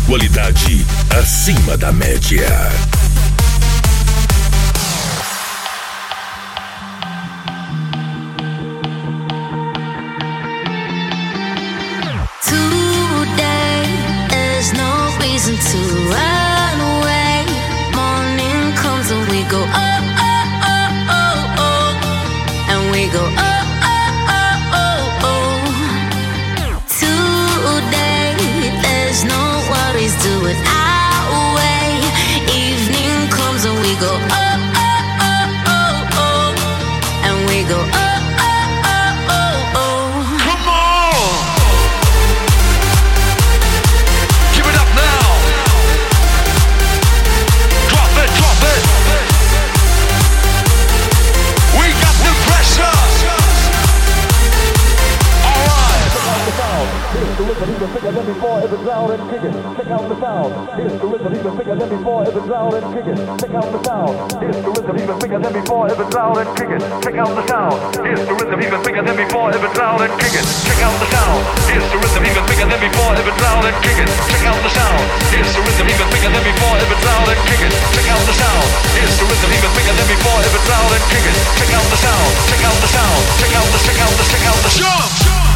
Qualidade acima da média. Reason to run away. Morning comes and we go oh oh oh oh oh, and we go oh oh oh oh oh. Today there's no worries, do it our way. Evening comes and we go oh oh oh oh oh, and we go oh. Even bigger than before, if it's loud and kicking. Check out the sound. Here's the rhythm, even bigger than before, if it's loud and kicking. Check out the sound. Here's the rhythm, even bigger than before, if it's loud and kicking. Check out the sound. Here's the rhythm, even bigger than before, if it's loud and kicking. Check out the sound. Here's the rhythm, even bigger than before, if it's loud and kicking. Check out the sound. Here's the rhythm, even bigger than before, if it's loud and kicking. Check out the sound. Here's the rhythm, even bigger than before, if it's loud and kicking. Check out the sound. Check out the sound. Check out the jump.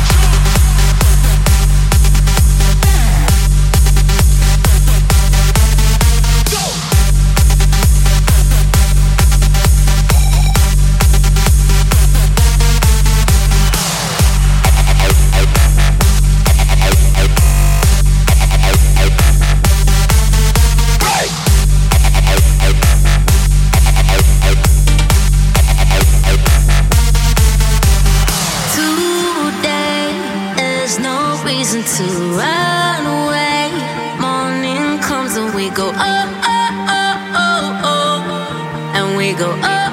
To run away. Morning comes and we go oh oh oh oh oh, and we go oh.